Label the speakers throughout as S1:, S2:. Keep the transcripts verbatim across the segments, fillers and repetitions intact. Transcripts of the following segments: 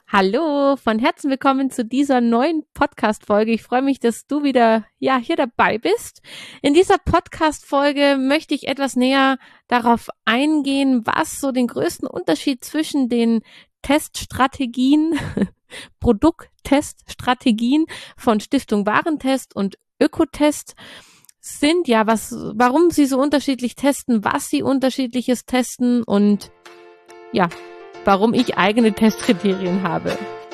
S1: Hallo, von Herzen willkommen zu dieser neuen Podcast-Folge. Ich freue mich, dass du wieder, ja, hier dabei bist. In dieser Podcast-Folge möchte ich etwas näher darauf eingehen, was so den größten Unterschied zwischen den Teststrategien, Produktteststrategien von Stiftung Warentest und Ökotest sind, ja, was, warum sie so unterschiedlich testen, was sie unterschiedliches testen und, ja, warum ich eigene Testkriterien habe.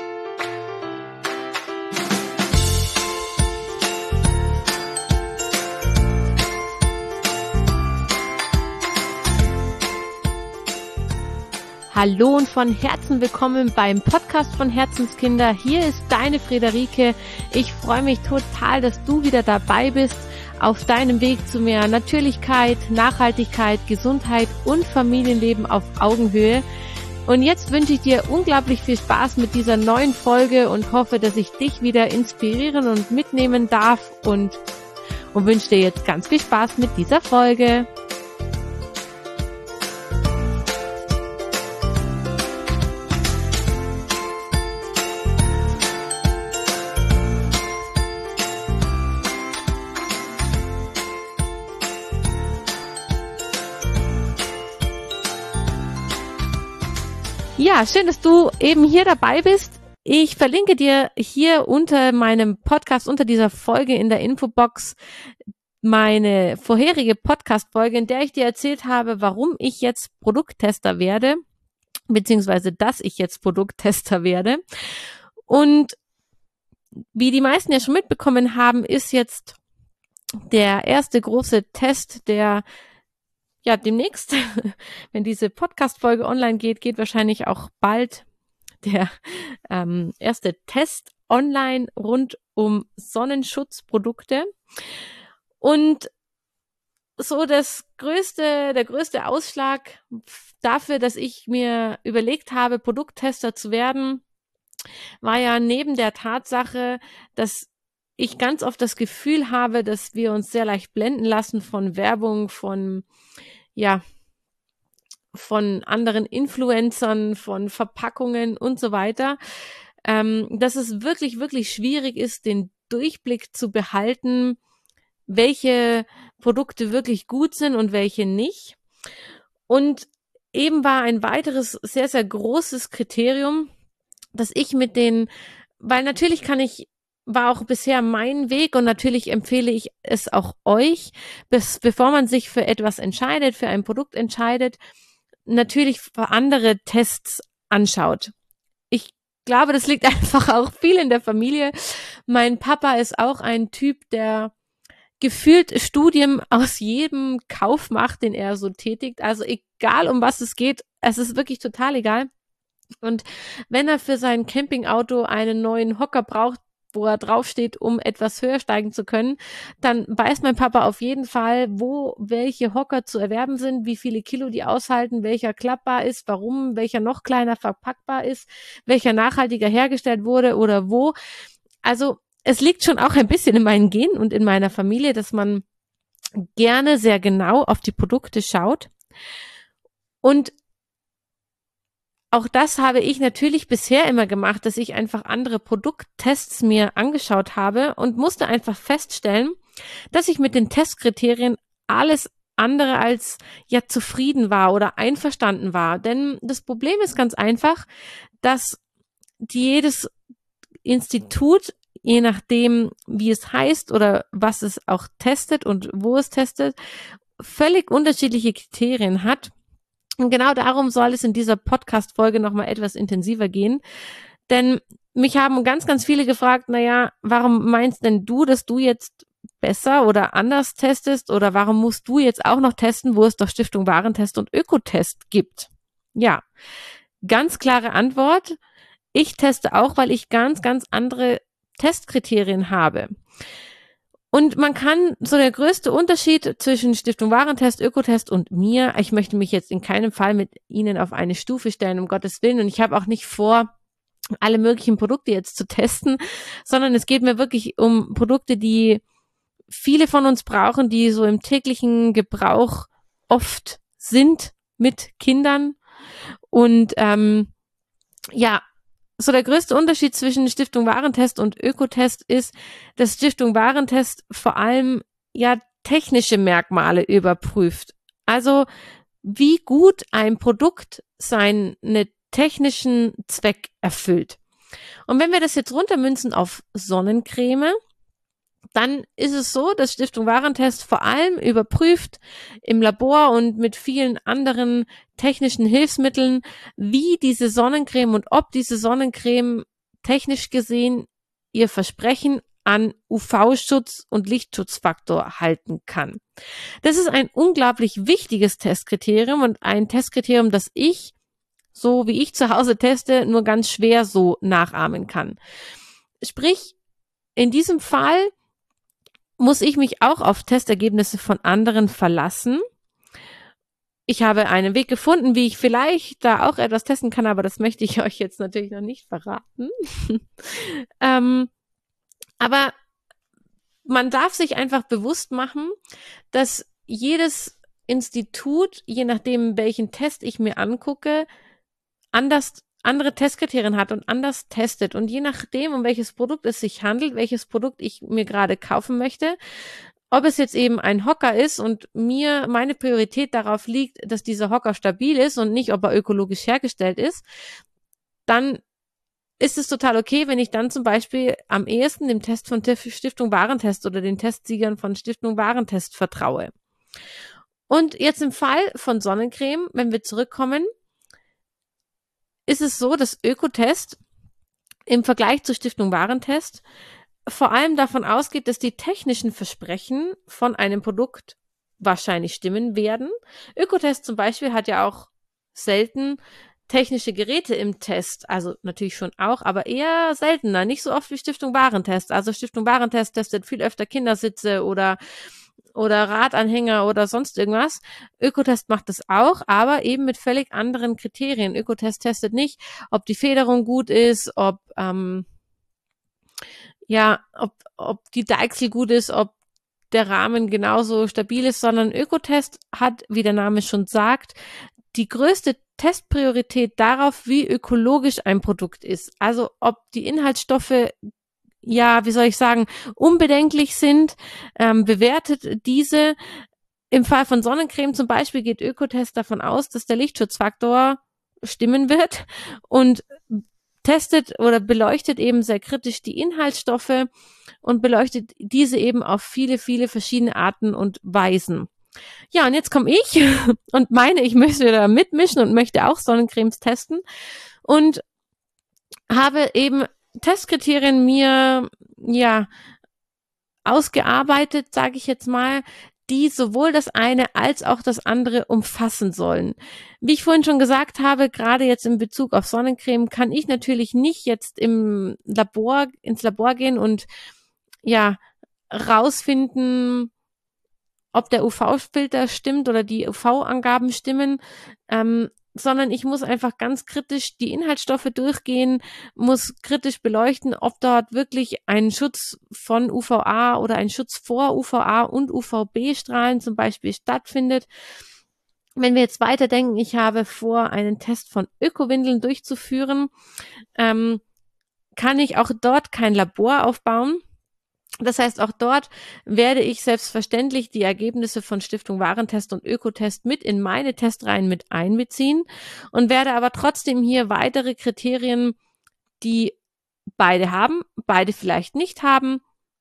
S1: Hallo und von Herzen willkommen beim Podcast von Herzenskinder. Hier ist deine Friederike. Ich freue mich total, dass du wieder dabei bist auf deinem Weg zu mehr Natürlichkeit, Nachhaltigkeit, Gesundheit und Familienleben auf Augenhöhe. Und jetzt wünsche ich dir unglaublich viel Spaß mit dieser neuen Folge und hoffe, dass ich dich wieder inspirieren und mitnehmen darf und, und wünsche dir jetzt ganz viel Spaß mit dieser Folge. Ja, schön, dass du eben hier dabei bist. Ich verlinke dir hier unter meinem Podcast, unter dieser Folge in der Infobox meine vorherige Podcast-Folge, in der ich dir erzählt habe, warum ich jetzt Produkttester werde, beziehungsweise dass ich jetzt Produkttester werde. Und wie die meisten ja schon mitbekommen haben, ist jetzt der erste große Test, der ja, demnächst, wenn diese Podcast-Folge online geht, geht wahrscheinlich auch bald der ähm, erste Test online rund um Sonnenschutzprodukte. Und so das größte, der größte Ausschlag dafür, dass ich mir überlegt habe, Produkttester zu werden, war ja neben der Tatsache, dass ich ganz oft das Gefühl habe, dass wir uns sehr leicht blenden lassen von Werbung, von ja, von anderen Influencern, von Verpackungen und so weiter, ähm, dass es wirklich, wirklich schwierig ist, den Durchblick zu behalten, welche Produkte wirklich gut sind und welche nicht. Und eben war ein weiteres sehr, sehr großes Kriterium, dass ich mit den, weil natürlich kann ich war auch bisher mein Weg und natürlich empfehle ich es auch euch, bis, bevor man sich für etwas entscheidet, für ein Produkt entscheidet, natürlich für andere Tests anschaut. Ich glaube, das liegt einfach auch viel in der Familie. Mein Papa ist auch ein Typ, der gefühlt Studien aus jedem Kauf macht, den er so tätigt. Also egal, um was es geht, es ist wirklich total egal. Und wenn er für sein Campingauto einen neuen Hocker braucht, wo er draufsteht, um etwas höher steigen zu können, dann weiß mein Papa auf jeden Fall, wo welche Hocker zu erwerben sind, wie viele Kilo die aushalten, welcher klappbar ist, warum, welcher noch kleiner verpackbar ist, welcher nachhaltiger hergestellt wurde oder wo. Also es liegt schon auch ein bisschen in meinen Genen und in meiner Familie, dass man gerne sehr genau auf die Produkte schaut. Und auch das habe ich natürlich bisher immer gemacht, dass ich einfach andere Produkttests mir angeschaut habe und musste einfach feststellen, dass ich mit den Testkriterien alles andere als ja zufrieden war oder einverstanden war. Denn das Problem ist ganz einfach, dass jedes Institut, je nachdem, wie es heißt oder was es auch testet und wo es testet, völlig unterschiedliche Kriterien hat. Und genau darum soll es in dieser Podcast-Folge nochmal etwas intensiver gehen. Denn mich haben ganz, ganz viele gefragt, naja, warum meinst denn du, dass du jetzt besser oder anders testest? Oder warum musst du jetzt auch noch testen, wo es doch Stiftung Warentest und Ökotest gibt? Ja, ganz klare Antwort. Ich teste auch, weil ich ganz, ganz andere Testkriterien habe. Und man kann, so der größte Unterschied zwischen Stiftung Warentest, Ökotest und mir, ich möchte mich jetzt in keinem Fall mit Ihnen auf eine Stufe stellen, um Gottes Willen. Und ich habe auch nicht vor, alle möglichen Produkte jetzt zu testen, sondern es geht mir wirklich um Produkte, die viele von uns brauchen, die so im täglichen Gebrauch oft sind mit Kindern. Und ähm, ja, so der größte Unterschied zwischen Stiftung Warentest und Ökotest ist, dass Stiftung Warentest vor allem ja technische Merkmale überprüft. Also wie gut ein Produkt seinen technischen Zweck erfüllt. Und wenn wir das jetzt runtermünzen auf Sonnencreme, dann ist es so, dass Stiftung Warentest vor allem überprüft im Labor und mit vielen anderen technischen Hilfsmitteln, wie diese Sonnencreme und ob diese Sonnencreme technisch gesehen ihr Versprechen an U V-Schutz und Lichtschutzfaktor halten kann. Das ist ein unglaublich wichtiges Testkriterium und ein Testkriterium, das ich, so wie ich zu Hause teste, nur ganz schwer so nachahmen kann. Sprich, in diesem Fall muss ich mich auch auf Testergebnisse von anderen verlassen. Ich habe einen Weg gefunden, wie ich vielleicht da auch etwas testen kann, aber das möchte ich euch jetzt natürlich noch nicht verraten. ähm, aber man darf sich einfach bewusst machen, dass jedes Institut, je nachdem, welchen Test ich mir angucke, anders andere Testkriterien hat und anders testet. Und je nachdem, um welches Produkt es sich handelt, welches Produkt ich mir gerade kaufen möchte, ob es jetzt eben ein Hocker ist und mir meine Priorität darauf liegt, dass dieser Hocker stabil ist und nicht, ob er ökologisch hergestellt ist, dann ist es total okay, wenn ich dann zum Beispiel am ehesten dem Test von Stiftung Warentest oder den Testsiegern von Stiftung Warentest vertraue. Und jetzt im Fall von Sonnencreme, wenn wir zurückkommen, ist es so, dass Ökotest im Vergleich zur Stiftung Warentest vor allem davon ausgeht, dass die technischen Versprechen von einem Produkt wahrscheinlich stimmen werden. Ökotest zum Beispiel hat ja auch selten technische Geräte im Test, also natürlich schon auch, aber eher seltener, nicht so oft wie Stiftung Warentest. Also Stiftung Warentest testet viel öfter Kindersitze oder oder Radanhänger oder sonst irgendwas. Ökotest macht das auch, aber eben mit völlig anderen Kriterien. Ökotest testet nicht, ob die Federung gut ist, ob ähm, ja, ob ob die Deichsel gut ist, ob der Rahmen genauso stabil ist, sondern Ökotest hat, wie der Name schon sagt, die größte Testpriorität darauf, wie ökologisch ein Produkt ist. Also ob die Inhaltsstoffe, ja, wie soll ich sagen, unbedenklich sind, ähm, bewertet diese. Im Fall von Sonnencreme zum Beispiel geht Ökotest davon aus, dass der Lichtschutzfaktor stimmen wird und testet oder beleuchtet eben sehr kritisch die Inhaltsstoffe und beleuchtet diese eben auf viele, viele verschiedene Arten und Weisen. Ja, und jetzt komme ich und meine, ich möchte da mitmischen und möchte auch Sonnencremes testen und habe eben Testkriterien mir ja ausgearbeitet, sage ich jetzt mal, die sowohl das eine als auch das andere umfassen sollen. Wie ich vorhin schon gesagt habe, gerade jetzt in Bezug auf Sonnencreme kann ich natürlich nicht jetzt im Labor ins Labor gehen und ja rausfinden, ob der U V-Filter stimmt oder die U V-Angaben stimmen, ähm, sondern ich muss einfach ganz kritisch die Inhaltsstoffe durchgehen, muss kritisch beleuchten, ob dort wirklich ein Schutz von U V A oder ein Schutz vor U V A und U V B-Strahlen zum Beispiel stattfindet. Wenn wir jetzt weiterdenken, ich habe vor, einen Test von Ökowindeln durchzuführen, ähm, kann ich auch dort kein Labor aufbauen. Das heißt, auch dort werde ich selbstverständlich die Ergebnisse von Stiftung Warentest und Ökotest mit in meine Testreihen mit einbeziehen und werde aber trotzdem hier weitere Kriterien, die beide haben, beide vielleicht nicht haben,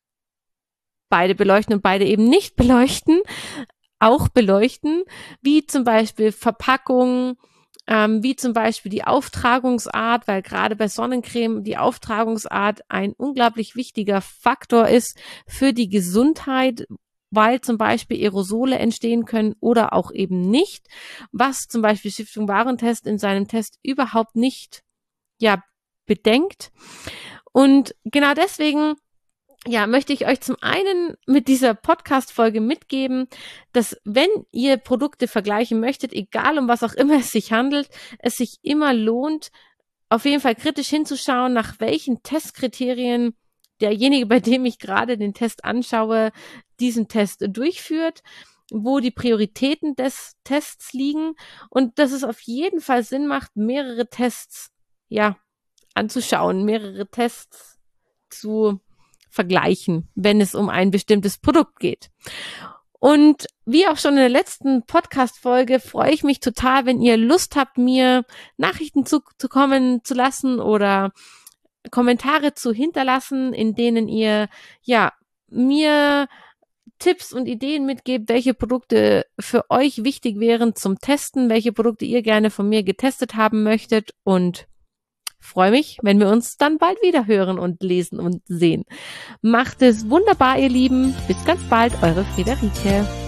S1: beide beleuchten und beide eben nicht beleuchten, auch beleuchten, wie zum Beispiel Verpackung, Ähm, wie zum Beispiel die Auftragungsart, weil gerade bei Sonnencreme die Auftragungsart ein unglaublich wichtiger Faktor ist für die Gesundheit, weil zum Beispiel Aerosole entstehen können oder auch eben nicht, was zum Beispiel Stiftung Warentest in seinem Test überhaupt nicht ja bedenkt. Und genau deswegen ja, möchte ich euch zum einen mit dieser Podcast-Folge mitgeben, dass wenn ihr Produkte vergleichen möchtet, egal um was auch immer es sich handelt, es sich immer lohnt, auf jeden Fall kritisch hinzuschauen, nach welchen Testkriterien derjenige, bei dem ich gerade den Test anschaue, diesen Test durchführt, wo die Prioritäten des Tests liegen und dass es auf jeden Fall Sinn macht, mehrere Tests, ja, anzuschauen, mehrere Tests zu vergleichen, wenn es um ein bestimmtes Produkt geht. Und wie auch schon in der letzten Podcast-Folge freue ich mich total, wenn ihr Lust habt, mir Nachrichten zukommen zu lassen oder Kommentare zu hinterlassen, in denen ihr ja mir Tipps und Ideen mitgebt, welche Produkte für euch wichtig wären zum Testen, welche Produkte ihr gerne von mir getestet haben möchtet, und freue mich, wenn wir uns dann bald wieder hören und lesen und sehen. Macht es wunderbar, ihr Lieben. Bis ganz bald, eure Friederike.